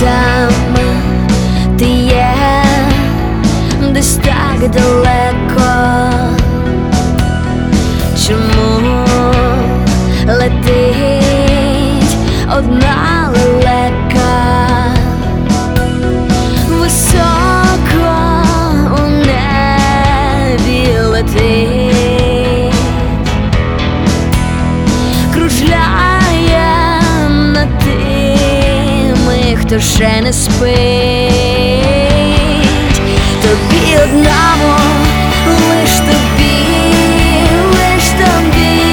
там ти є, десь так далеко. Чому летить одна лелека високо у небі летить, кружляє над тими, хто ще не спить. Тобі одному, лиш тобі, лиш тобі,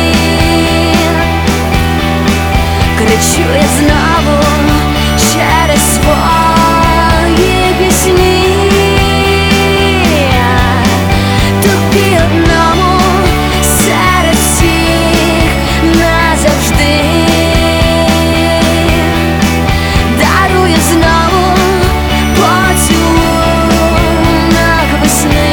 кричу я знову через свої пісні. Тобі одному серед всіх назавжди дарую знову поцілунок весни.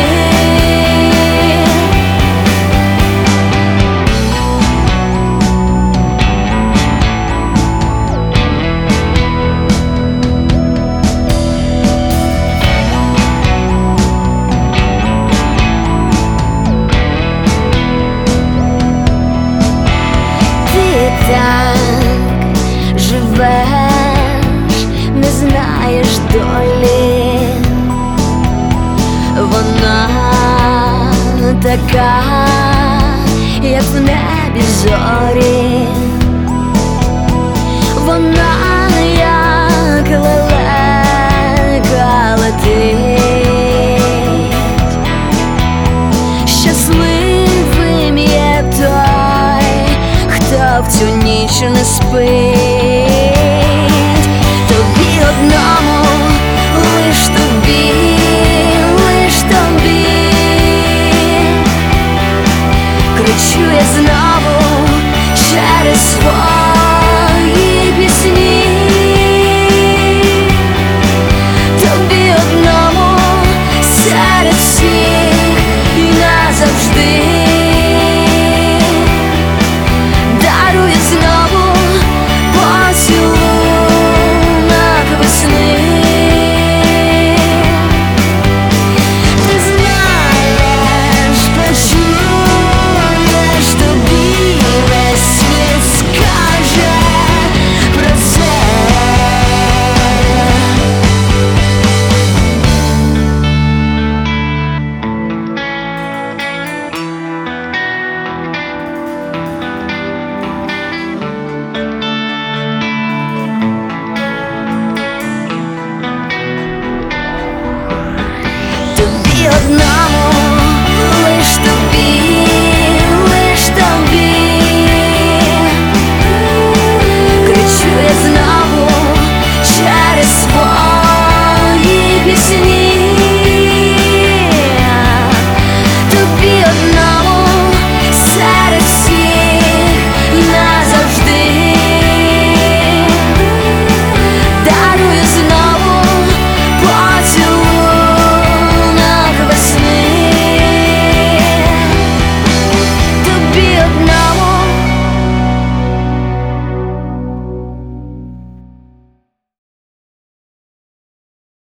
Так живеш, не знаєш долі, вона така, як в небі зорі, вона як лелека летить. Щасливим є той, хто в цю ніч не спить.